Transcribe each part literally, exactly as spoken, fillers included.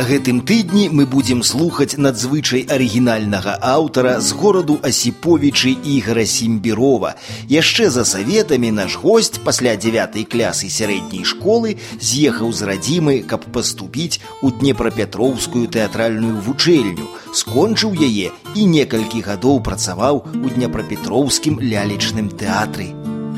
На гэтым тыдні мы будзем слухаць надзвычай арыгінальнага аўтара з гораду Асіповічы Ігара Сімбірова. Яшчэ за саветамі наш госць пасля дзявятай клясы сярэдняй школы з'ехаў з радзімы, каб паступіць у Днепрапетроўскую тэатральную вучэльню. Скончыў яе і некалькі гадоў працаваў у Днепрапетроўскім лялечным тэатры.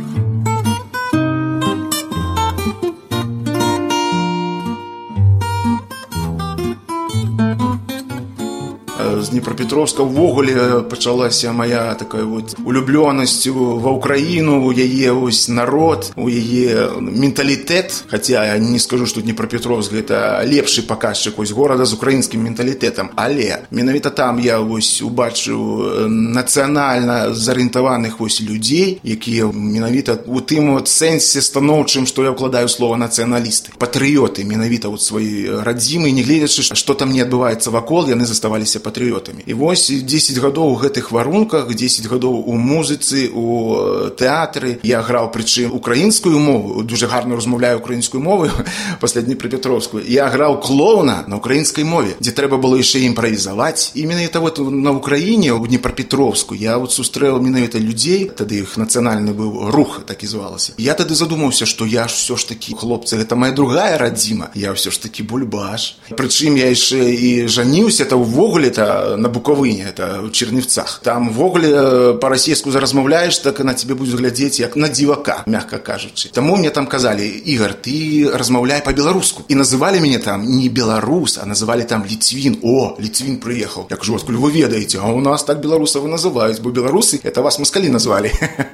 З Днепрапетровска ўвогуле пачалася моя такая вот улюблёнасць ва ўкраіну, у яе ось народ, у яе менталітэт. Хаця я не скажу, што Днепрапетровск гэта лепшы паказчык ось горада з украінскім менталітэтам, але менавіта там я ось убачыў нацыянальна зарыентаваных ось людзей, якія менавіта у тым вот сэнсе станоўчым, што я ўкладаю слова нацыяналісты, патрыёты менавіта вот сваёй радзімы, не гледзячы, што там не адбываецца вакол, яны заставаліся патрыётамі. І вось дзесяць гадоў у гэтых варунках, дзесяць гадоў у музыцы, у тэатры. Я граў, прычым, украінскую мову, дуже гарно размаўляю украінскую мову пасля Днепрапетровскую. Я граў клоуна на украінскай мове, дзе трэба было яшчэ імправізаваць. І менавіта вот на Украіне, у Днепрапетровску, я вот сустрэў менавіта людзей, тады іх нацыянальны быў рух, так і звалася. Я тады задумаўся, што я ж всё ж такі, хлопцы, гэта моя другая радзіма, я ўсё ж такі бульбаш. Прычым я яшчэ і жаніўся, это ўвогуле-то на Буковыне, это в Чернівцах. Там ввогуле по-расійску заразмаўляеш, так на тебе будут глядзець як на дзівака, мягко кажучы. Таму мне там казалі: Ігор, ты размаўляй по-беларуску. І называлі мяне там не беларус, а называлі там Ліцвін. О, Ліцвін прыехаў. Я кажу: откуль вы ведаеце? А у нас так беларусаў называюць, бо беларусы это вас москалі назвалі.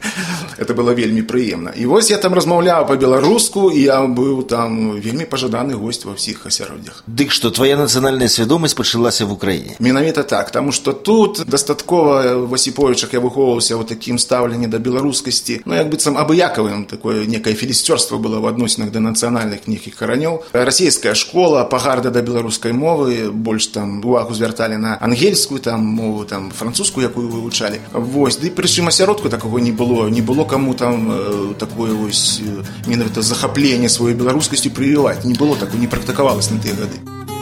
Это было вельмі прыемна. І вось я там размаўляў по-беларуску, і я быў там вельмі пажаданы гость ва ўсіх асяроддзях. Дык што твоя нацыянальная свядомасць пачалася в Украіне? Менавіта так, таму што тут дастаткова в Асіповічах я выхоўваўся ў такім стаўленні да беларускасці, ну як быццам абыякавым, такое некае філісцёрства было в адносінах да нацыянальных нейкіх каранёў. Расійская школа, пагарда да беларускай мовы, больш там увагу звярталі на ангельскую там мову, там французскую, якую вывучалі. Вось, ды прычым асяродку такого не было, не было каму там э, такое вось менавіта захапленне сваёй беларускасцю прывіваць, не было такого, не практыкавалася на тыя гады.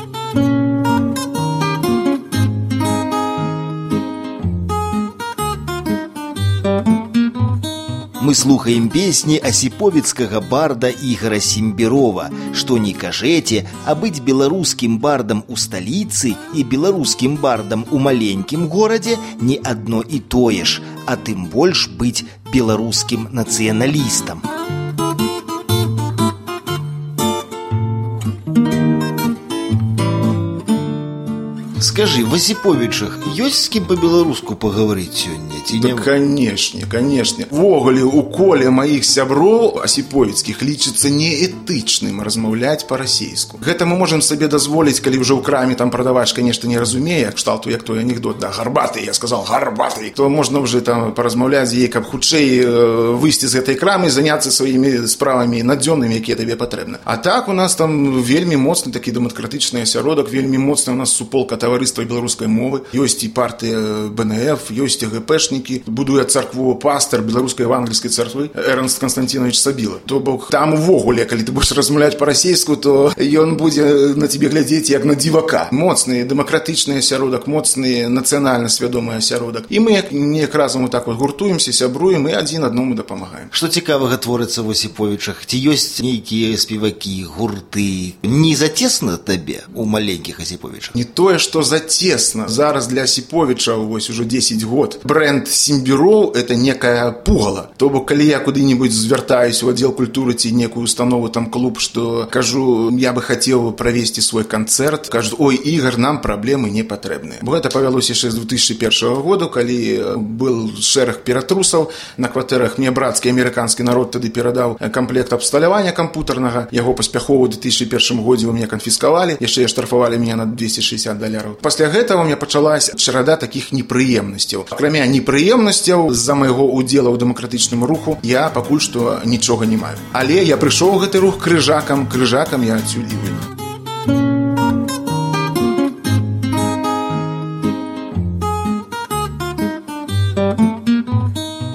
Мы слухаем песні асіповіцкага барда Ігара Сімбірова. Што не кажэце, а быць беларускім бардам у сталіцы і беларускім бардам у маленькім горадзе не адно і тое ж, а тым больш быць беларускім нацыяналістам. Скажи, в Асіповічах ёсць з кім па-беларуску паговорыць сёння? Да, канешне, канешне. Ввогуле, у коле маіх сяброў асіповіцкіх лічыцца неэтычным размаўляць па-расейску. Гэта мы можам сабе дазволіць, калі ўжо ў краме там прадавачка нешта не разумее, кшталту як той анекдот, да, гарбаты, я сказал, гарбаты, то можна ўжо там паразмаўляць з ей, каб хутчэй выйсці з гэтай крамы і заняцца сваімі справамі надзённымі, якія табе патрэбны. А так у нас там вельмі моцны такі дэмакратычны асяродак, вельмі моцны у нас суполка таварыства беларускай мовы. Ёсць і партыя бэ эн эф, ёсць і гэ пэшнікі, будуе царкву пастар беларускай евангельскай царквы Эрнст Константинович Сабіла. То бок там увогуле, калі ты будзеш размаўляць па-расейску, то ён будзе на тебе глядзець як на дзівака. Моцны дэмакратычны асяродак, моцны нацыянальна свядомы асяродак. І мы неяк разам вот так вот гуртуемся, сябруем і адзін аднаму дапамагаем. Што цікавага творыцца в Асіповічах? Ці ёсць нейкія спевакі, гурты? Не зацесна табе у маленькіх Асіповічах? Не тое, што зацесна. Зараз для Асіповічаў вось ужо дзесяць год бренд Сімбіроў это некая пугала. То бок калі я куды-нибудь звяртаюсь у аддзел культуры ці некую установу, там клуб, што кажу, я бы хацеў правесці свой канцэрт, кажуць: ой, Ігор, нам праблемы не патрэбныя. Бо гэта павялося яшчэ з две тысячи першага году, калі был шэраг ператрусаў на кватэрах. Мне брацкі амерыканскі народ тады перадаў камплект абсталявання кампутарнага. Яго паспяхова ў две тысячи першым годзе у мяне канфіскавалі, яшчэ штрафавалі мяне на двести шестьдесят доляраў. Пасля гэтага у меня пачалась чарада такіх непрыемнасцяў. Акрамя непрыемнасцяў з-за майго удзела ў дэмакратычным руху я пакуль што нічога не маю. Але я прыйшоў у гэты рух крыжакам, крыжакам я адсюль і выйду.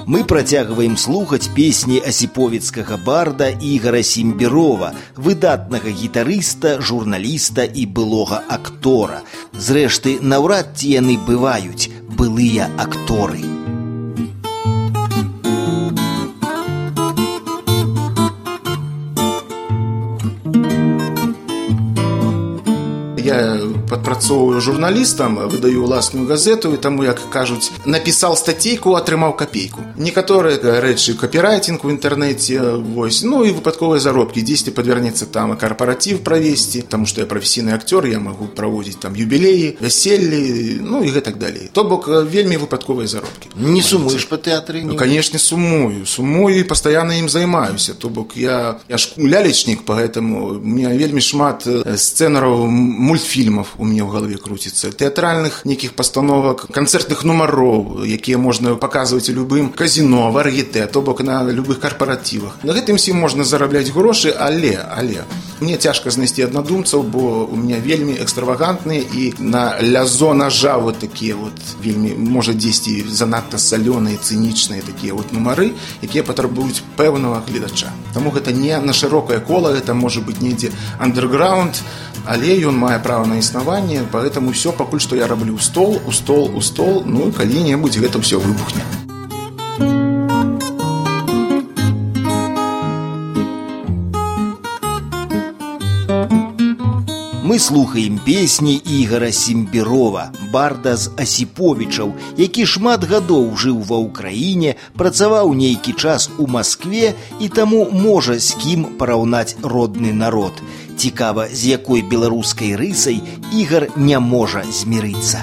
Мы працягваем слухаць песні асіповіцкага барда Ігара Сімбірова, выдатнага гітарыста, журналіста і былога актора. Зрэшты, наўрад ці яны бываюць, былыя акторы. Я падпрацоўваю журналістам, выдаю ўласную газету, і таму, як кажуць, напісаў стацейку, атрымаў капейку. Некаторыя рэчы, капірайтинг у інтэрнэце, вось, ну і выпадковыя заробкі. Дзесьці падвярнецца там карпаратив правесці, таму што я прафесійны актор, я магу праводзіць там юбілеі, вяселлі, ну і гэтак далей. То бок, вельмі выпадковыя заробкі. Не сумуеш па тэатры? Ну, канешне, сумую. Сумую і пастаянна ім займаюся. То бок, я, я ж лялечнік, поэтому у меня вельмі шмат сцэнараў, мультфільмов у мяне ў галаве круціцца, тэатральных нейкіх пастановак, канцэртных нумароў, якія можна паказваць у любым казіно, вар'ете, то бок на любых карпаративах. На гэтым всім можна зарабляць грошы, але, але мне цяжка знайсці аднадумцаў, бо у меня вельмі экстравагантныя і на лязо ножа вот такія вот вельмі, можа, дзесьці занадта салёныя, цынічныя такія вот нумары, якія патрабуюць пэўнага гледача. Таму гэта не на шырокае кола, гэта можа быць недзе андерграунд, але ён мае права на існаванне, поэтому все пакуль што я раблю ў стол, у стол, у стол, ну і калі-небудзь гэта ўсё выбухне. Мы слухаем песні Ігара Сімбірова, барда з Асіповічаў, які шмат гадоў жыў ва ўкраіне, працаваў нейкі час у Маскве і таму можа з кім параўнаць родны народ. Цікава, з якой беларускай рысай Ігар не можа змірыцца.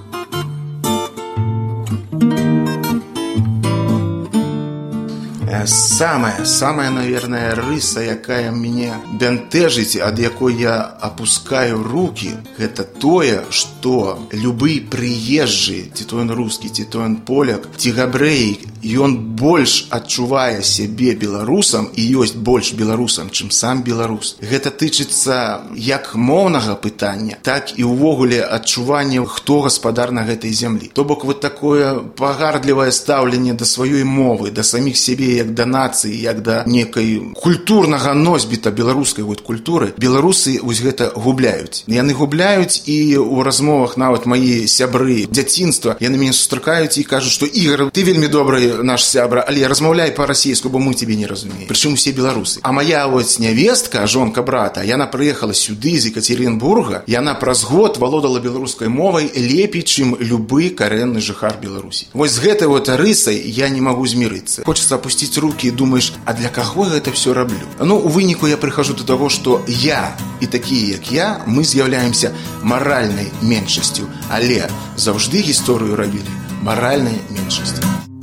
Самая, самая, наверное, рыса, якая мяне бянтэжыць, ад якой я опускаю руки, гэта тое, што любы прыезджы, ці то ён рускі, ці то ён поляк, ці габрэй, ён больш адчувае сябе беларусам і ёсць больш беларусам, чым сам беларус. Гэта тычыцца як моўнага пытання, так і ўвогуле адчування, хто гаспадар на гэтай зямлі. То бок вот такое пагардлівае стаўленне да сваёй мовы, да саміх сябе як да нацыі, як да некай культурнага носьбіта беларускай вот культуры, беларусы вось гэта губляюць. Яны губляюць, і ў размовах нават мае сябры дзяцінства, яны мяне сустракаюць і кажуць, што Ігар, ты вельмі добры наш сябра, але размаўляй па-расейску, бо мы цябе не разумеем. Прычым усе беларусы. А моя вот нявестка, жонка брата, яна прыехала сюды з Екатеринбурга, яна праз год валодала беларускай мовай лепей, чым любы карэнны жыхар Беларусі. Вось з гэтай вот рысай я не магу змірыцца. Хочется опусціць руки і думаеш, а для каго я гэта все раблю? Ну, у выніку я прыхожу до того, што я і такія, як я, мы з'яўляемся маральнай меншасцю, але заўжды гісторыю рабілі маральнай меншасці.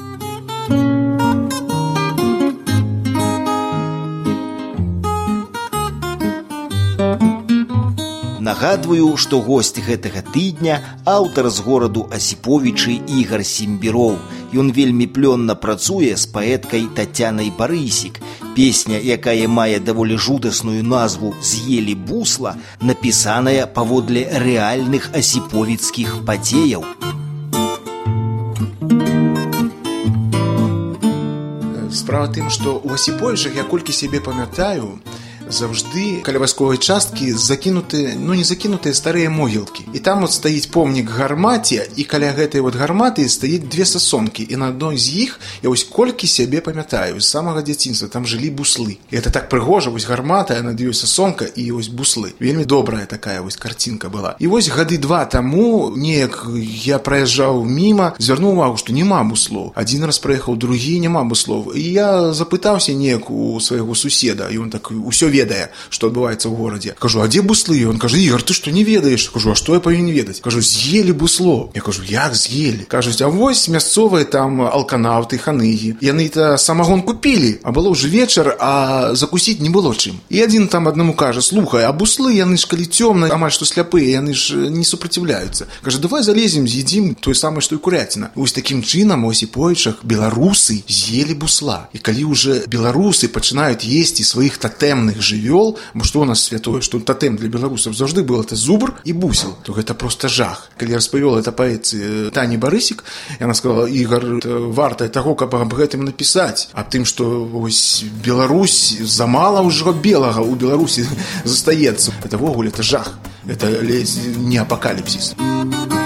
Нагадваю, што госць гэтага тыдня аўтар з гораду Асіповічы Ігар Сімбіров. Ён вельмі плённа працуе з паэткай Тацянай Барысік. Песня, якая мае даволі жудасную назву «З'елі бусла», напісаная паводле рэальных асіповіцкіх падзеяў. Справа тым, што ў Асіповічах, я колькі сябе памятаю, заўжды каля вайсковай часткі закінутыя, ну не закінутыя старыя могілкі. І там вот стаіць помнік гармаце, і каля гэтай вот гарматы стаіць две сасонкі. І на адной з іх я вось колькі сябе памятаю, з самага дзяцінства, там жылі буслы. І гэта так прыгожа, вось гармата, над ёй сасонка і вось буслы. Вельмі добрая такая вось карцінка была. І вось гады два таму неяк я праязджаў міма, звярнуў увагу, што няма буслоў. Адзін раз праехаў, другі, няма буслоў. І я запытаўся неяк у свайго суседа, і ён так усё ведае, што адбываецца ў горадзе. Кажу, а дзе буслы? Ён кажа, Ігар, ты што не ведаеш? Кажу, а што я павінен ведаць? Кажу, з'елі бусло. Я кажу, як з'елі? Кажуць, а вось мясцовыя там алканаўты, ханыгі. Яны-то самагон купілі, а было ўжо вечар, а закусіць не было чым. І адзін там аднаму кажа, слухай, а буслы, яны ж калі цёмна, амаль што сляпыя, яны ж не супраціўляюцца. Кажа, давай залезем, з'едзім тое самае, што і куряціна. Вось такім чынам у Асіповічах беларусы з'елі бусла. І калі ўжо беларусы пачынаюць есці сваіх татэмных жывёл, бо што у нас святое, што татэм для беларусаў заўжды был это зубр і бусел, то гэта просто жах. Калі распавёл это паэце Тані Барысік, яна сказала: Ігар, варта таго, каб аб гэтым напісаць, аб тым, што ось Беларусь замала ўжо белага у Беларусі застаецца. Это ввогуле это жах, это не апокаліпсіс.